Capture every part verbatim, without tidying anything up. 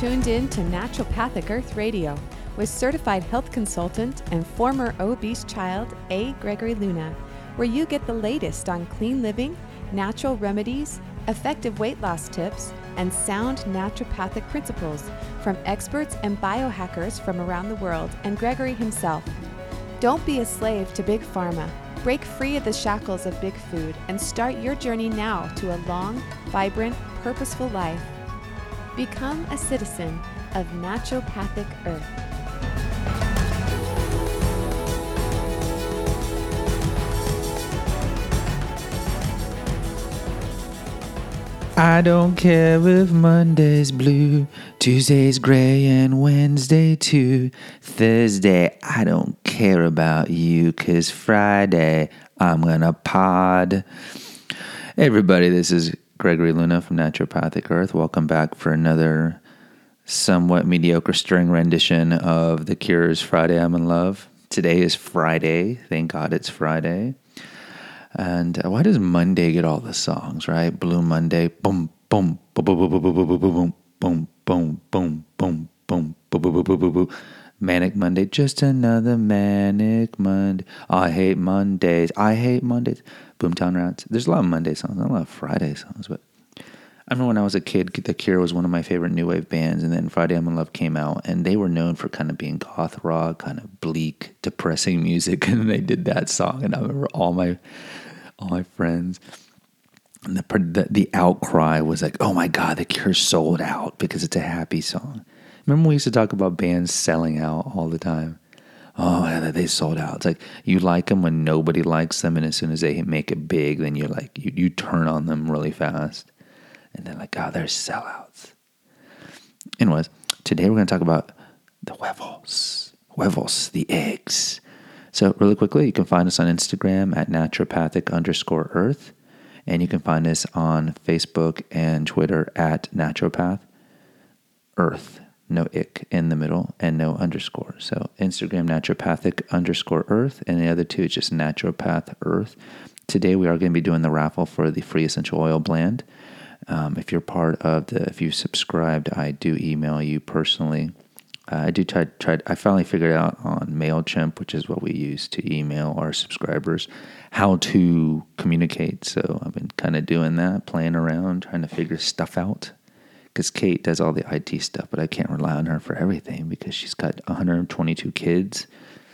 tuned in to Naturopathic Earth Radio with certified health consultant and former obese child A. Gregory Luna, where you get the latest on clean living, natural remedies, effective weight loss tips, and sound naturopathic principles from experts and biohackers from around the world and Gregory himself. Don't be a slave to Big Pharma. Break free of the shackles of big food and start your journey now to a long, vibrant, purposeful life. Become a citizen of Naturopathic Earth. I don't care if Monday's blue, Tuesday's gray, and Wednesday too. Thursday, I don't care about you, 'cause Friday, I'm gonna pod. Hey everybody, this is Gregory Luna from Naturopathic Earth. Welcome back for another somewhat mediocre string rendition of The Cure's Friday I'm in Love. Today is Friday. Thank God it's Friday. And uh, why does Monday get all the songs, right? Blue Monday, boom, boom, boom, boom, boom, boom, boom, boom, boom, boom, boom, boom, boom, boom, boom, boom, boom, boom. Manic Monday, just another manic Monday. I hate Mondays. I hate Mondays. Boomtown Rats. There's a lot of Monday songs, not a lot of Friday songs, but I remember when I was a kid, The Cure was one of my favorite new wave bands, and then Friday I'm in Love came out, and they were known for kind of being goth rock, kind of bleak, depressing music, and they did that song, and I remember all my all my friends, and the, the the outcry was like, oh my God, The Cure sold out because it's a happy song. Remember we used to talk about bands selling out all the time? Oh, yeah, they sold out. It's like you like them when nobody likes them, and as soon as they make it big, then you're like, you, you turn on them really fast. And they're like, oh, they're sellouts. Anyways, today we're going to talk about the huevos. Huevos, the eggs. So really quickly, you can find us on Instagram at naturopathic underscore earth. And you can find us on Facebook and Twitter at naturopath earth. No ick in the middle and no underscore. So Instagram naturopathic underscore earth, and the other two is just naturopath earth. Today we are going to be doing the raffle for the free essential oil blend. Um, if you're part of the, if you subscribed, I do email you personally. Uh, I do try, try, I finally figured out on MailChimp, which is what we use to email our subscribers, how to communicate. So I've been kind of doing that, playing around, trying to figure stuff out. Because Kate does all the I T stuff, but I can't rely on her for everything because she's got one hundred twenty-two kids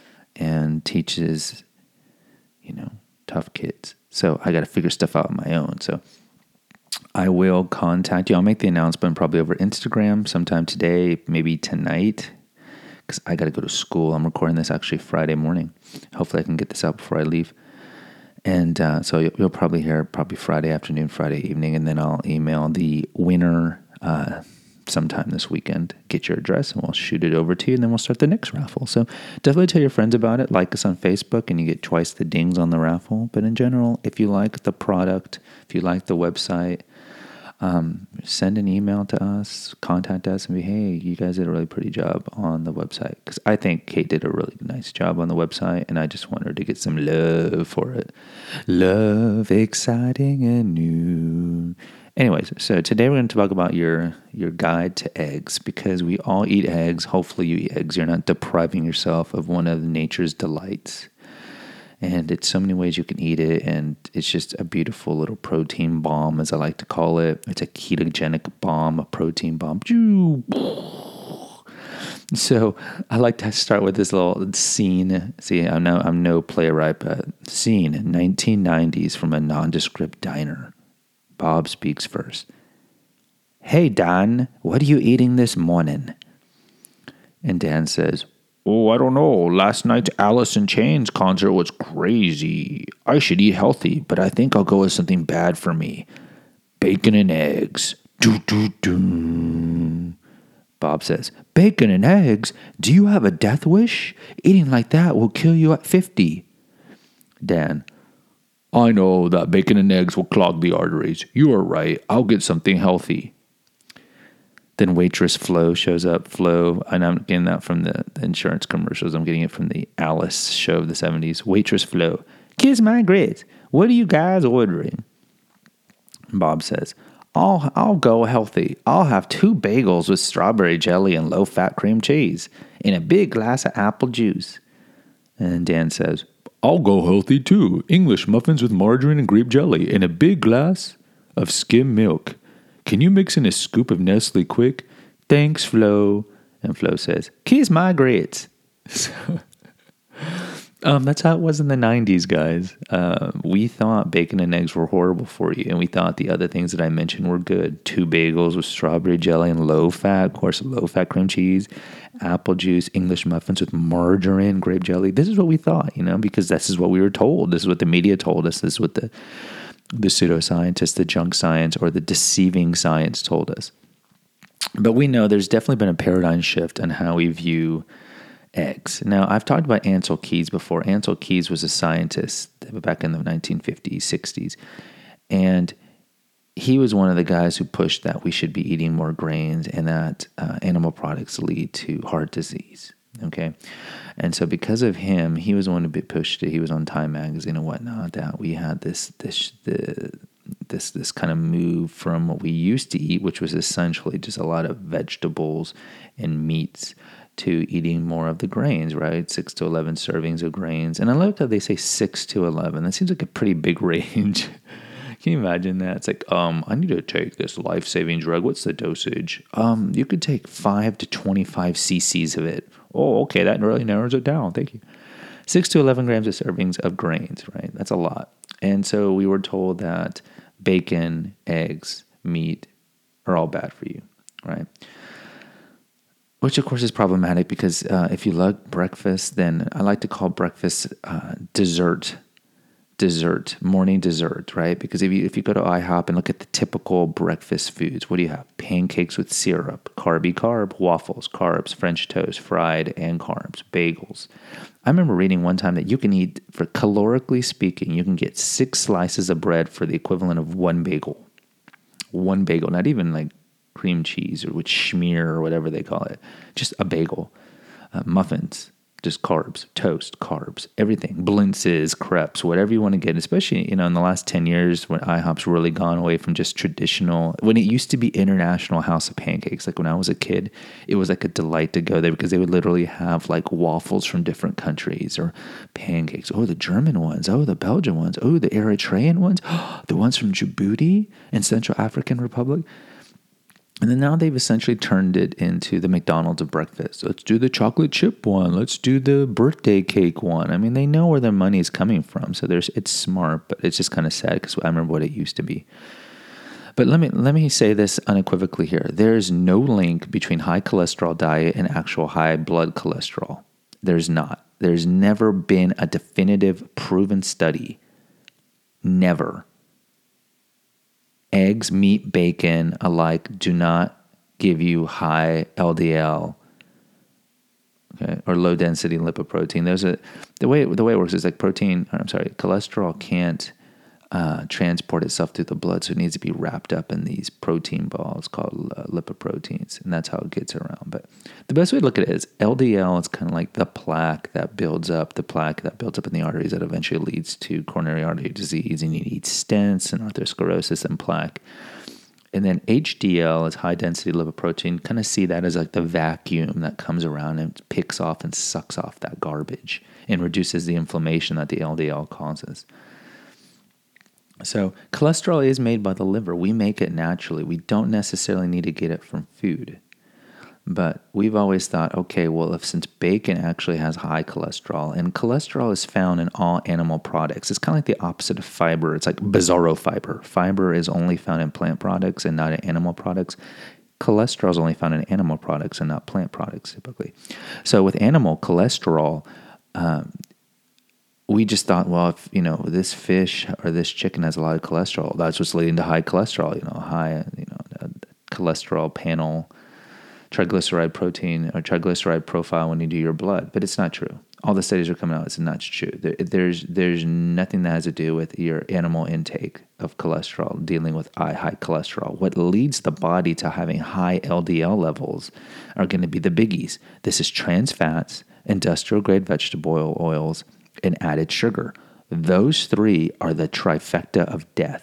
and teaches, you know, tough kids. So I got to figure stuff out on my own. So I will contact you. I'll make the announcement probably over Instagram sometime today, maybe tonight, because I got to go to school. I'm recording this actually Friday morning. Hopefully I can get this out before I leave. And uh, so you'll, you'll probably hear probably Friday afternoon, Friday evening, and then I'll email the winner uh, sometime this weekend. Get your address, and we'll shoot it over to you, and then we'll start the next raffle. So definitely tell your friends about it. Like us on Facebook, and you get twice the dings on the raffle. But in general, if you like the product, if you like the website, um, send an email to us, contact us, and be, hey, you guys did a really pretty job on the website. Because I think Kate did a really nice job on the website, and I just want her to get some love for it. Love, exciting and new. Anyways, so today we're going to talk about your your guide to eggs, because we all eat eggs. Hopefully you eat eggs. You're not depriving yourself of one of nature's delights. And it's so many ways you can eat it, and it's just a beautiful little protein bomb, as I like to call it. It's a ketogenic bomb, a protein bomb. So I like to start with this little scene. See, I'm no, I'm no playwright, but scene in nineteen nineties from a nondescript diner. Bob speaks first. Hey, Dan, what are you eating this morning? And Dan says, oh, I don't know. Last night's Alice in Chains concert was crazy. I should eat healthy, but I think I'll go with something bad for me. Bacon and eggs. Doo, doo, doo. Bob says, bacon and eggs? Do you have a death wish? Eating like that will kill you at fifty. Dan, I know that bacon and eggs will clog the arteries. You are right. I'll get something healthy. Then waitress Flo shows up. Flo, and I'm getting that from the, the insurance commercials. I'm getting it from the Alice show of the seventies. Waitress Flo, kiss my grits. What are you guys ordering? Bob says, I'll, I'll go healthy. I'll have two bagels with strawberry jelly and low-fat cream cheese and a big glass of apple juice. And then Dan says, I'll go healthy too. English muffins with margarine and grape jelly and a big glass of skim milk. Can you mix in a scoop of Nestle quick? Thanks, Flo. And Flo says, kiss my grits. So, um, that's how it was in the nineties, guys. Uh, we thought bacon and eggs were horrible for you, and we thought the other things that I mentioned were good. Two bagels with strawberry jelly and low-fat, of course, low-fat cream cheese, apple juice, English muffins with margarine, grape jelly. This is what we thought, you know, because this is what we were told. This is what the media told us. This is what the, the pseudoscientists, the junk science, or the deceiving science told us. But we know there's definitely been a paradigm shift in how we view eggs. Now, I've talked about Ancel Keys before. Ancel Keys was a scientist back in the nineteen fifties, sixties, and he was one of the guys who pushed that we should be eating more grains and that uh, animal products lead to heart disease, okay? And so because of him, he was the one who pushed it. He was on Time Magazine and whatnot, that we had this this the, this this kind of move from what we used to eat, which was essentially just a lot of vegetables and meats, to eating more of the grains, right? Six to eleven servings of grains. And I love how they say six to eleven. That seems like a pretty big range. Can you imagine that? It's like, um, I need to take this life-saving drug. What's the dosage? Um, you could take five to twenty-five cc's of it. Oh, okay, that really narrows it down. Thank you. Six to eleven grams of servings of grains, right? That's a lot. And so we were told that bacon, eggs, meat are all bad for you, right? Which, of course, is problematic because uh, if you like breakfast, then I like to call breakfast uh, dessert, dessert, morning dessert, right? Because if you if you go to IHOP and look at the typical breakfast foods, what do you have? Pancakes with syrup, carby carb, waffles, carbs, French toast, fried and carbs, bagels. I remember reading one time that you can eat, for calorically speaking, you can get six slices of bread for the equivalent of one bagel. One bagel, not even like cream cheese or with schmear or whatever they call it. Just a bagel. Uh, muffins, just carbs, toast, carbs, everything. Blintzes, crepes, whatever you want to get. Especially, you know, in the last ten years when IHOP's really gone away from just traditional, when it used to be International House of Pancakes, like when I was a kid, it was like a delight to go there because they would literally have like waffles from different countries or pancakes. Oh, the German ones. Oh, the Belgian ones. Oh, the Eritrean ones. Oh, the ones from Djibouti and Central African Republic. And then now they've essentially turned it into the McDonald's of breakfast. Let's do the chocolate chip one. Let's do the birthday cake one. I mean, they know where their money is coming from. So there's it's smart, but it's just kind of sad because I remember what it used to be. But let me let me say this unequivocally here. There is no link between high cholesterol diet and actual high blood cholesterol. There's not. There's never been a definitive proven study. Never. Eggs, meat, bacon alike do not give you high L D L, okay, or low density lipoprotein. There's a the way the way it works is like protein. Or I'm sorry, cholesterol can't uh, transport itself through the blood, so it needs to be wrapped up in these protein balls called uh, lipoproteins, and that's how it gets around. But the best way to look at it is L D L is kind of like the plaque that builds up, the plaque that builds up in the arteries that eventually leads to coronary artery disease, and you need stents and atherosclerosis and plaque. And then H D L is high density lipoprotein. Kind of see that as like the vacuum that comes around and picks off and sucks off that garbage and reduces the inflammation that the L D L causes. So cholesterol is made by the liver. We make it naturally. We don't necessarily need to get it from food. But we've always thought, okay, well, if since bacon actually has high cholesterol, and cholesterol is found in all animal products, it's kind of like the opposite of fiber. It's like bizarro fiber. Fiber is only found in plant products and not in animal products. Cholesterol is only found in animal products and not plant products, typically. So with animal cholesterol, um, we just thought, well, if, you know, this fish or this chicken has a lot of cholesterol, that's what's leading to high cholesterol, you know, high, you know, cholesterol panel, triglyceride protein or triglyceride profile when you do your blood. But it's not true. All the studies are coming out, it's not true. There, there's there's nothing that has to do with your animal intake of cholesterol, dealing with high cholesterol. What leads the body to having high L D L levels are going to be the biggies. This is trans fats, industrial grade vegetable oils, and added sugar. Those three are the trifecta of death.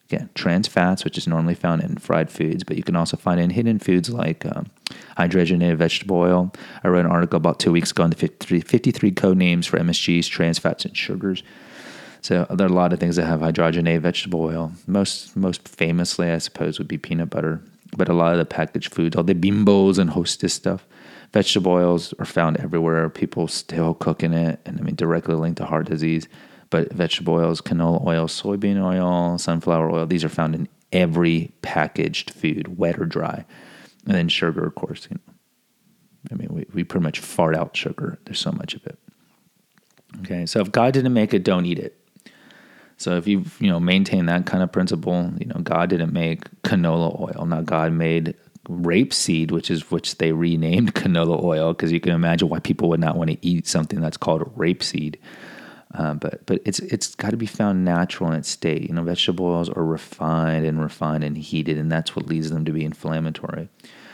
Again, trans fats, which is normally found in fried foods, but you can also find it in hidden foods like um, hydrogenated vegetable oil. I read an article about two weeks ago on the fifty-three, fifty-three code names for M S Gs, trans fats, and sugars. So there are a lot of things that have hydrogenated vegetable oil. Most most famously, I suppose, would be peanut butter. But a lot of the packaged foods, all the Bimbos and Hostess stuff, vegetable oils are found everywhere. People still cooking it, and I mean directly linked to heart disease. But vegetable oils, canola oil, soybean oil, sunflower oil, these are found in every packaged food, wet or dry. And then sugar, of course. You know, I mean, we, we pretty much fart out sugar. There's so much of it. Okay, so if God didn't make it, don't eat it. So if you you know maintain that kind of principle, you know God didn't make canola oil. Now God made rapeseed, which is which they renamed canola oil because you can imagine why people would not want to eat something that's called rapeseed. Uh, but but it's it's got to be found natural in its state. You know, vegetable oils are refined and refined and heated, and that's what leads them to be inflammatory.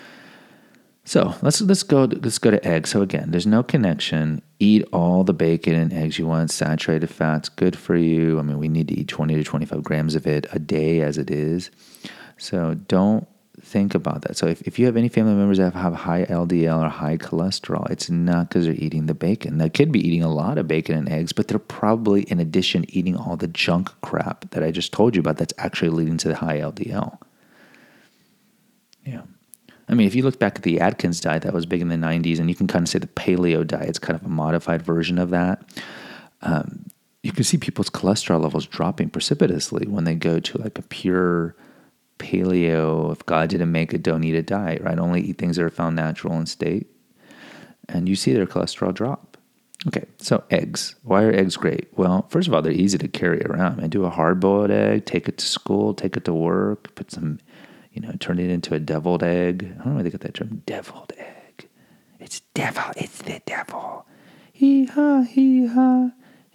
So let's let's go let's go to eggs. So again, there's no connection. Eat all the bacon and eggs you want. Saturated fats, good for you. I mean, we need to eat twenty to twenty-five grams of it a day as it is. So don't think about that. So if, if you have any family members that have high L D L or high cholesterol, it's not because they're eating the bacon. They could be eating a lot of bacon and eggs, but they're probably, in addition, eating all the junk crap that I just told you about that's actually leading to the high L D L. Yeah. I mean, if you look back at the Atkins diet that was big in the nineties, and you can kind of say the paleo diet is kind of a modified version of that, um, you can see people's cholesterol levels dropping precipitously when they go to like a pure paleo, if God didn't make it, don't eat a diet, right? Only eat things that are found natural in state. And you see their cholesterol drop. Okay, so eggs. Why are eggs great? Well, first of all, they're easy to carry around. I do a hard-boiled egg, take it to school, take it to work, put some, you know, turn it into a deviled egg. I don't know where they got that term, deviled egg. It's devil, it's the devil. Hee-ha, hee-ha.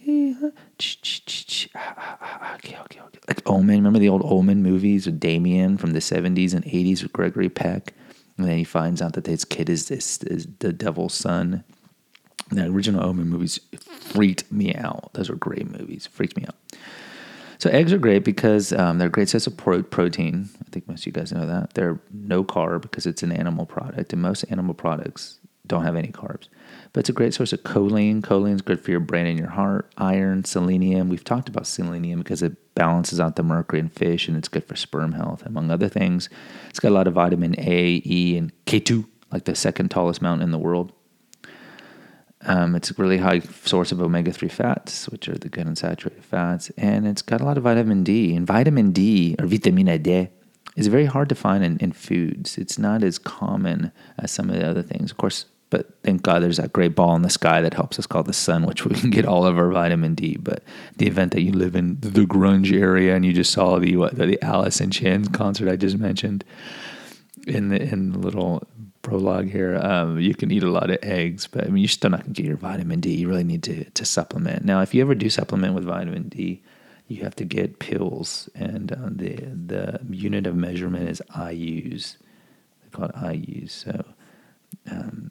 Okay, okay, okay. Like Omen, remember the old Omen movies with Damien from the seventies and eighties with Gregory Peck? And then he finds out that his kid is this is the devil's son. And the original Omen movies freaked me out. Those are great movies. Freaked me out. So eggs are great because um, they're a great source of pro- protein. I think most of you guys know that. They're no carb because it's an animal product. And most animal products don't have any carbs. But it's a great source of choline. Choline is good for your brain and your heart. Iron, selenium. We've talked about selenium because it balances out the mercury in fish, and it's good for sperm health, among other things. It's got a lot of vitamin A, E, and K two, like the second tallest mountain in the world. Um, it's a really high source of omega three fats, which are the good unsaturated fats. And it's got a lot of vitamin D. And vitamin D, or vitamina D, is very hard to find in, in foods. It's not as common as some of the other things. Of course, but thank God there's that great ball in the sky that helps us called the sun, which we can get all of our vitamin D. But the event that you live in the grunge area and you just saw the what, the Alice in Chains concert I just mentioned in the in the little prologue here, um, you can eat a lot of eggs, but I mean you're still not going to get your vitamin D. You really need to to supplement. Now, if you ever do supplement with vitamin D, you have to get pills, and uh, the the unit of measurement is I U's. They call it I U's. So. Um,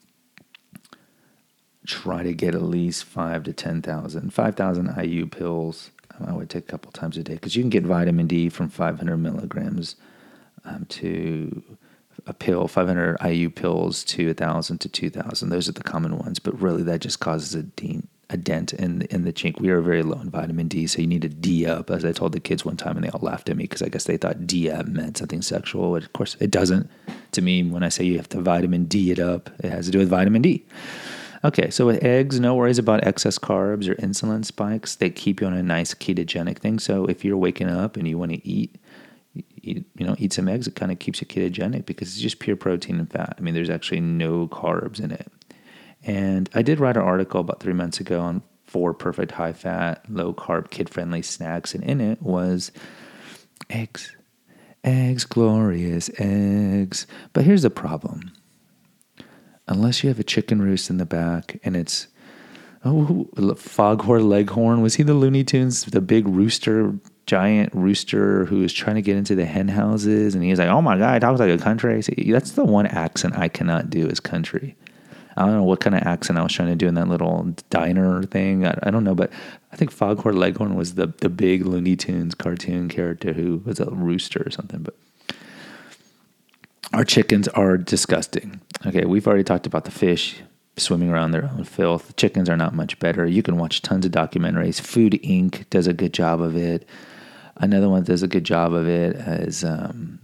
Try to get at least five to ten thousand, five thousand I U pills. Um, I would take a couple times a day because you can get vitamin D from five hundred milligrams um, to a pill, five hundred I U pills to one thousand to two thousand. Those are the common ones, but really that just causes a, de- a dent in the, in the chink. We are very low in vitamin D, so you need to D up, as I told the kids one time, and they all laughed at me because I guess they thought D up meant something sexual. But of course, it doesn't. To me, when I say you have to vitamin D it up, it has to do with vitamin D. Okay, so with eggs, no worries about excess carbs or insulin spikes. They keep you on a nice ketogenic thing. So if you're waking up and you want to eat, eat you know, eat some eggs, it kind of keeps you ketogenic because it's just pure protein and fat. I mean, there's actually no carbs in it. And I did write an article about three months ago on four perfect high-fat, low-carb, kid-friendly snacks, and in it was eggs. Eggs, glorious eggs. But here's the problem. Unless you have a chicken roost in the back and it's, oh, Foghorn Leghorn. Was he the Looney Tunes, the big rooster, giant rooster who was trying to get into the hen houses? And he was like, oh my God, he talks like a country. So that's the one accent I cannot do is country. I don't know what kind of accent I was trying to do in that little diner thing. I, I don't know, but I think Foghorn Leghorn was the, the big Looney Tunes cartoon character who was a rooster or something. But our chickens are disgusting. Okay, we've already talked about the fish swimming around their own filth. Chickens are not much better. You can watch tons of documentaries. Food Incorporated does a good job of it. Another one that does a good job of it is um,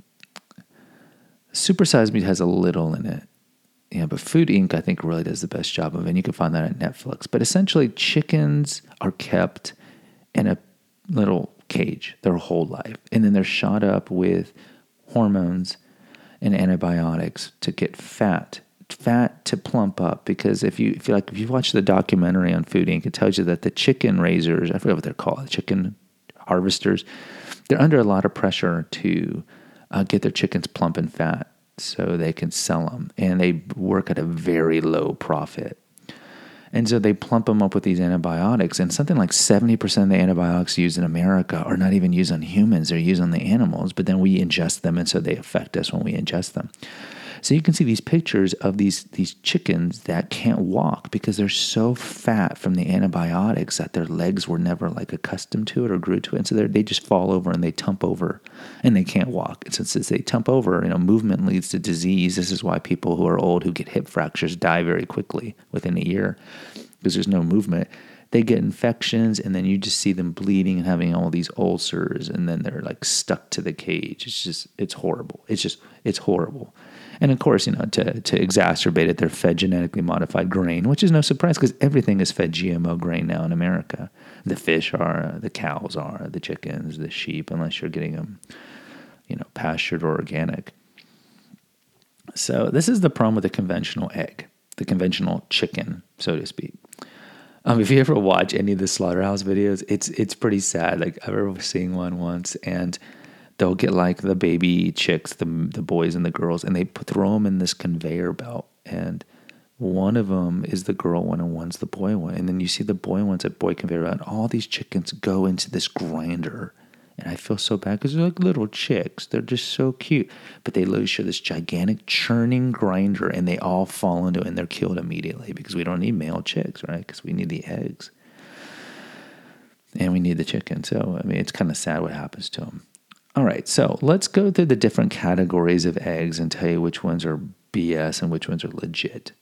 Super Size Me has a little in it. Yeah, but Food Incorporated, I think, really does the best job of it. And you can find that at Netflix. But essentially, chickens are kept in a little cage their whole life. And then they're shot up with hormones and antibiotics to get fat. Fat to plump up. Because if you, if you like, if you watch the documentary on Food Incorporated, it tells you that the chicken raisers, I forget what they're called, chicken harvesters, they're under a lot of pressure to uh, get their chickens plump and fat, so they can sell them. And they work at a very low profit. And so they plump them up with these antibiotics. And something like seventy percent of the antibiotics used in America are not even used on humans. They're used on the animals. But then we ingest them, and so they affect us when we ingest them. So you can see these pictures of these, these chickens that can't walk because they're so fat from the antibiotics that their legs were never like accustomed to it or grew to it. And so they just fall over and they tump over and they can't walk. And since they tump over, you know, movement leads to disease. This is why people who are old who get hip fractures die very quickly within a year because there's no movement. They get infections, and then you just see them bleeding and having all these ulcers, and then they're like stuck to the cage. It's just, it's horrible. It's just, it's horrible. And of course, you know, to, to exacerbate it, they're fed genetically modified grain, which is no surprise because everything is fed G M O grain now in America. The fish are, the cows are, the chickens, the sheep, unless you're getting them, you know, pastured or organic. So this is the problem with the conventional egg, the conventional chicken, so to speak. Um, if you ever watch any of the slaughterhouse videos, it's it's pretty sad. Like I remember seeing one once, and they'll get like the baby chicks, the the boys and the girls, and they put, throw them in this conveyor belt. And one of them is the girl one, and one's the boy one. And then you see the boy one's at boy conveyor belt, and all these chickens go into this grinder. And I feel so bad because they're like little chicks. They're just so cute. But they literally show this gigantic churning grinder, and they all fall into it, and they're killed immediately because we don't need male chicks, right? Because we need the eggs. And we need the chicken. So, I mean, it's kind of sad what happens to them. All right, so let's go through the different categories of eggs and tell you which ones are B S and which ones are legit.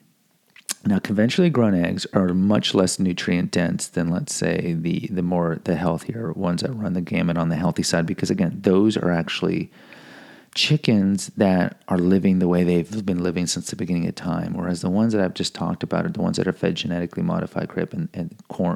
Now, conventionally grown eggs are much less nutrient dense than, let's say, the the more the healthier ones that run the gamut on the healthy side, because again, those are actually chickens that are living the way they've been living since the beginning of time, whereas the ones that I've just talked about are the ones that are fed genetically modified crap and, and corn,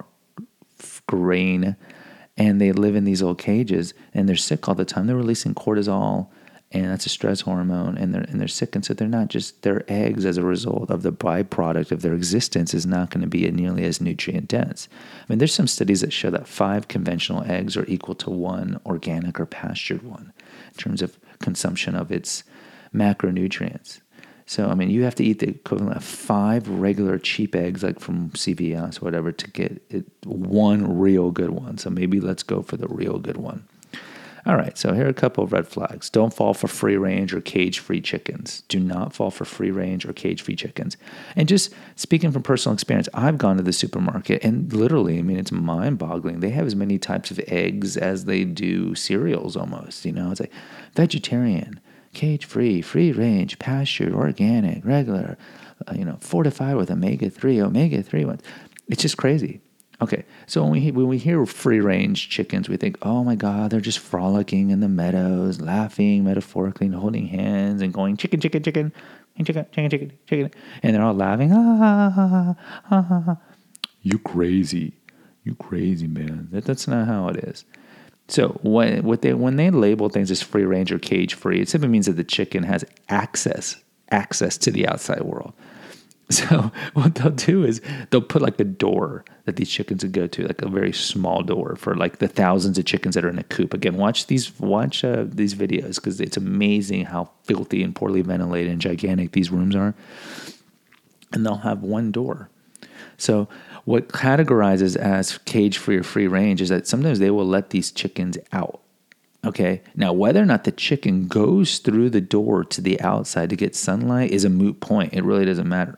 grain, and they live in these old cages, and they're sick all the time. They're releasing cortisol, and that's a stress hormone, and they're and they're sick, and so they're not just, their eggs as a result of the byproduct of their existence is not going to be nearly as nutrient dense. I mean, there's some studies that show that five conventional eggs are equal to one organic or pastured one in terms of consumption of its macronutrients. So, I mean, you have to eat the equivalent of five regular cheap eggs, like from C V S or whatever, to get it, one real good one. So maybe let's go for the real good one. All right, so here are a couple of red flags. Don't fall for free-range or cage-free chickens. Do not fall for free-range or cage-free chickens. And just speaking from personal experience, I've gone to the supermarket, and literally, I mean, it's mind-boggling. They have as many types of eggs as they do cereals almost. You know, it's like vegetarian, cage-free, free-range, pastured, organic, regular, uh, you know, fortified with omega three, omega three ones. It's just crazy. Okay, so when we when we hear free-range chickens, we think, oh my God, they're just frolicking in the meadows, laughing metaphorically and holding hands and going chicken, chicken, chicken, chicken, chicken, chicken, chicken, and they're all laughing. Ah, ah, ah, ah. You crazy, you crazy man. That that's not how it is. So when what they when they label things as free-range or cage-free, it simply means that the chicken has access access to the outside world. So what they'll do is they'll put like a door that these chickens would go to, like a very small door for like the thousands of chickens that are in a coop. Again, watch these watch uh, these videos because it's amazing how filthy and poorly ventilated and gigantic these rooms are. And they'll have one door. So what categorizes as cage-free or free-range is that sometimes they will let these chickens out. Okay, now whether or not the chicken goes through the door to the outside to get sunlight is a moot point. It really doesn't matter.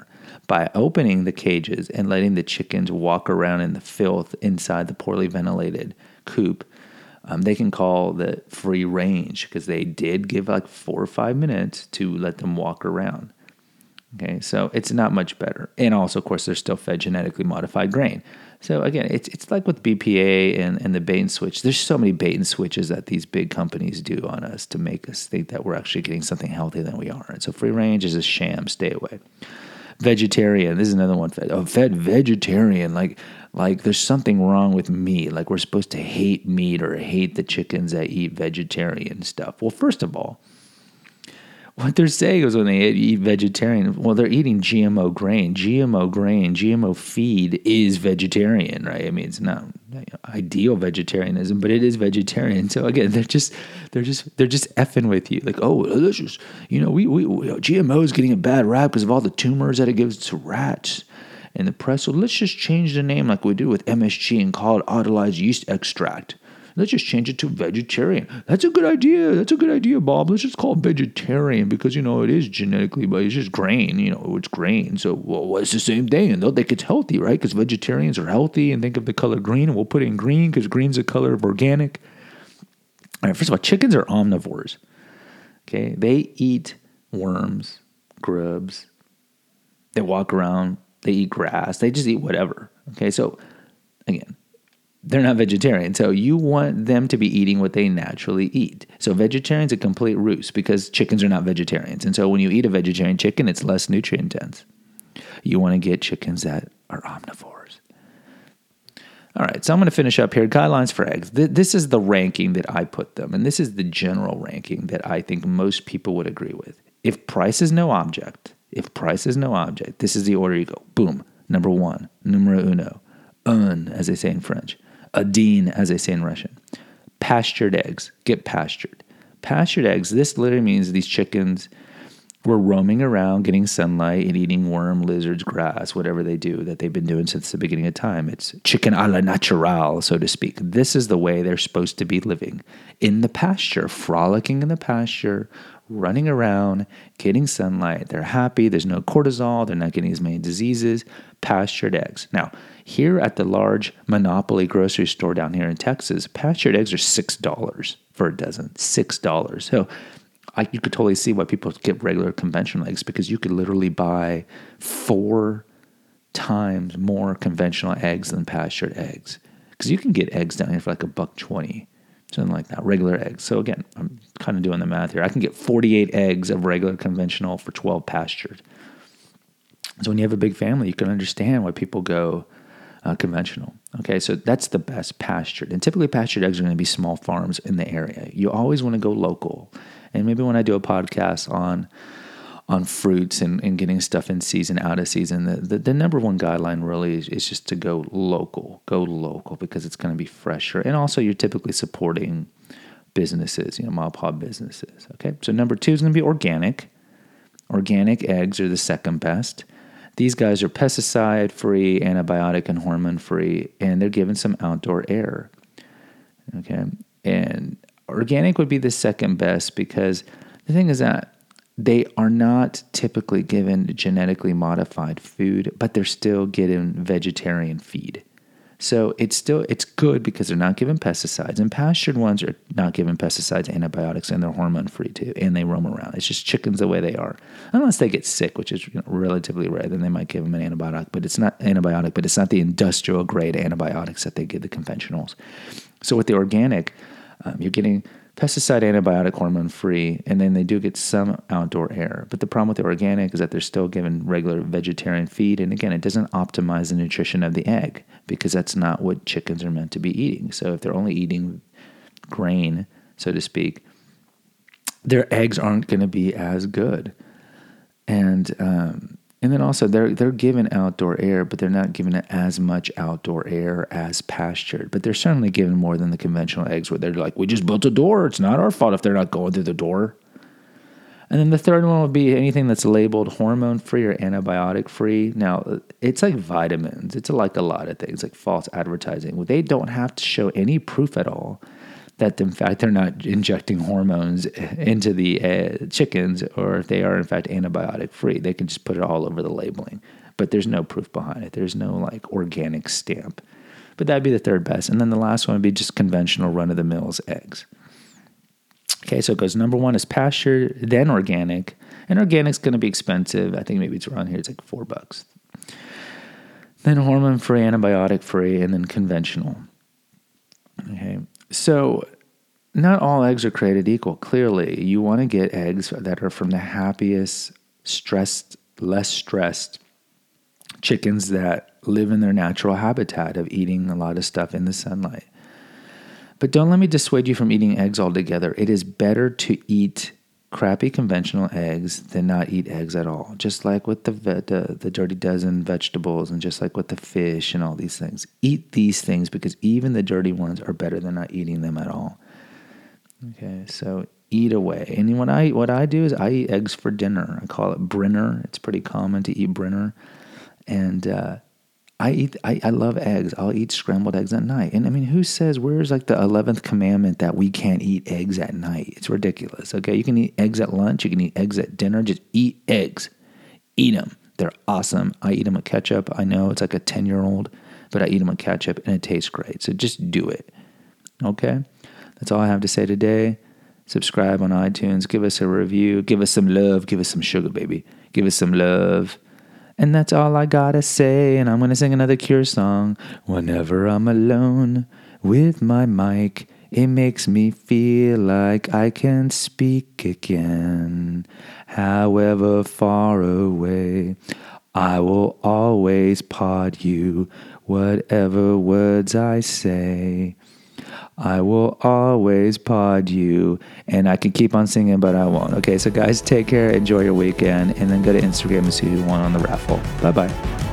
by opening the cages and letting the chickens walk around in the filth inside the poorly ventilated coop, um, they can call the free range because they did give like four or five minutes to let them walk around. Okay, so it's not much better. And also, of course, they're still fed genetically modified grain. So again, it's it's like with B P A and, and the bait and switch. There's so many bait and switches that these big companies do on us to make us think that we're actually getting something healthier than we are. And so free range is a sham. Stay away. Vegetarian. This is another one. Fed, oh, fed vegetarian. Like, like there's something wrong with meat. Like we're supposed to hate meat or hate the chickens that eat vegetarian stuff. Well, first of all, what they're saying is when they eat vegetarian, well, they're eating G M O grain. G M O grain, G M O feed is vegetarian, right? I mean, it's not ideal vegetarianism, but it is vegetarian. So again, they're just, they're just, they're just effing with you. Like, oh, let's just, you know, we, we, we G M O is getting a bad rap because of all the tumors that it gives to rats in the press. So let's just change the name like we do with M S G and call it autolyzed yeast extract. Let's just change it to vegetarian. That's a good idea. That's a good idea, Bob. Let's just call it vegetarian because, you know, it is genetically, but it's just grain. You know, it's grain. So, well, it's the same thing. And they'll think it's healthy, right? Because vegetarians are healthy and think of the color green. And we'll put in green because green's the color of organic. All right, first of all, chickens are omnivores. Okay? They eat worms, grubs. They walk around. They eat grass. They just eat whatever. Okay? So, again, they're not vegetarian. So you want them to be eating what they naturally eat. So vegetarian's a complete ruse because chickens are not vegetarians. And so when you eat a vegetarian chicken, it's less nutrient dense. You want to get chickens that are omnivores. All right, so I'm going to finish up here. Guidelines for eggs. This is the ranking that I put them. And this is the general ranking that I think most people would agree with. If price is no object, if price is no object, this is the order you go. Boom. Number one, numero uno. Un, as they say in French. Adin, as they say in Russian. Pastured eggs. Get pastured. Pastured eggs, this literally means these chickens were roaming around, getting sunlight and eating worm, lizards, grass, whatever they do that they've been doing since the beginning of time. It's chicken a la naturale, so to speak. This is the way they're supposed to be living. In the pasture, frolicking in the pasture, running around, getting sunlight. They're happy. There's no cortisol. They're not getting as many diseases. Pastured eggs. Now, here at the large monopoly grocery store down here in Texas, pastured eggs are six dollars for a dozen. six dollars. So I, you could totally see why people get regular conventional eggs because you could literally buy four times more conventional eggs than pastured eggs. Because you can get eggs down here for like a buck twenty. Something like that, regular eggs. So again, I'm kind of doing the math here. I can get forty-eight eggs of regular conventional for twelve pastured. So when you have a big family, you can understand why people go uh, conventional. Okay, so that's the best pastured. And typically pastured eggs are going to be small farms in the area. You always want to go local. And maybe when I do a podcast on on fruits and, and getting stuff in season, out of season, the, the, the number one guideline really is, is just to go local. Go local because it's going to be fresher. And also you're typically supporting businesses, you know, mom and pop businesses. Okay, so number two is going to be organic. Organic eggs are the second best. These guys are pesticide-free, antibiotic and hormone-free, and they're given some outdoor air. Okay, and organic would be the second best because the thing is that they are not typically given genetically modified food, but they're still getting vegetarian feed. So it's still it's good because they're not given pesticides. And pastured ones are not given pesticides, antibiotics, and they're hormone-free too, and they roam around. It's just chickens the way they are. Unless they get sick, which is, you know, relatively rare, then they might give them an antibiotic, but it's not antibiotic, but it's not the industrial grade antibiotics that they give the conventionals. So with the organic, um, you're getting pesticide, antibiotic, hormone-free, and then they do get some outdoor air. But the problem with the organic is that they're still given regular vegetarian feed, and again, it doesn't optimize the nutrition of the egg because that's not what chickens are meant to be eating. So if they're only eating grain, so to speak, their eggs aren't going to be as good. And um, and then also they're they're given outdoor air, but they're not given as much outdoor air as pastured. But they're certainly given more than the conventional eggs where they're like, we just built a door. It's not our fault if they're not going through the door. And then the third one would be anything that's labeled hormone-free or antibiotic-free. Now, it's like vitamins. It's like a lot of things, like false advertising. They don't have to show any proof at all that in fact they're not injecting hormones into the uh, chickens, or if they are in fact antibiotic free. They can just put it all over the labeling, but there's no proof behind it. There's no like organic stamp. But that'd be the third best. And then the last one would be just conventional run-of-the-mills eggs. Okay, so it goes number one is pasture, then organic. And organic's going to be expensive. I think maybe it's around here. It's like four bucks. Then hormone-free, antibiotic-free, and then conventional. Okay, so not all eggs are created equal. Clearly, you want to get eggs that are from the happiest, stressed, less stressed chickens that live in their natural habitat of eating a lot of stuff in the sunlight. But don't let me dissuade you from eating eggs altogether. It is better to eat crappy conventional eggs than not eat eggs at all. Just like with the, the the dirty dozen vegetables, and just like with the fish and all these things. Eat these things, because even the dirty ones are better than not eating them at all. Okay, so eat away. And what I what I do is I eat eggs for dinner. I call it Brinner. It's pretty common to eat Brinner. And uh, I eat. I, I love eggs. I'll eat scrambled eggs at night. And I mean, who says, where's like the eleventh commandment that we can't eat eggs at night? It's ridiculous. Okay, you can eat eggs at lunch. You can eat eggs at dinner. Just eat eggs. Eat them. They're awesome. I eat them with ketchup. I know it's like a ten-year-old, but I eat them with ketchup and it tastes great. So just do it. Okay, that's all I have to say today. Subscribe on iTunes. Give us a review. Give us some love. Give us some sugar, baby. Give us some love. And that's all I gotta say, and I'm gonna sing another Cure song. Whenever I'm alone with my mic, it makes me feel like I can speak again. However far away, I will always pod you, whatever words I say. I will always pod you, and I can keep on singing, but I won't. Okay, so guys, take care, enjoy your weekend, and then go to Instagram and see who won on the raffle. Bye-bye.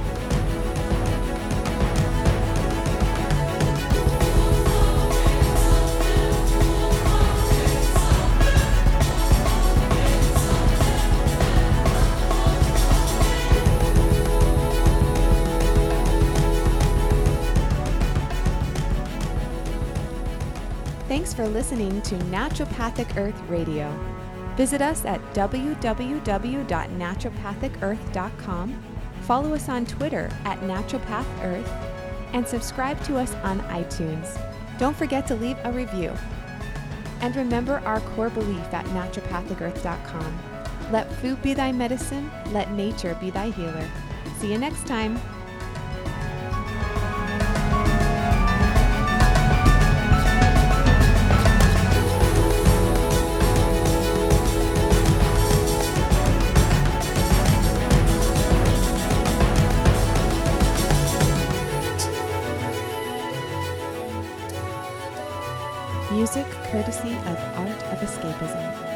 Thanks for listening to Naturopathic Earth Radio. Visit us at w w w dot naturopathic earth dot com, follow us on Twitter at naturopathearth, and subscribe to us on iTunes. Don't forget to leave a review. And remember our core belief at naturopathic earth dot com. Let food be thy medicine, let nature be thy healer. See you next time. Music courtesy of Art of Escapism.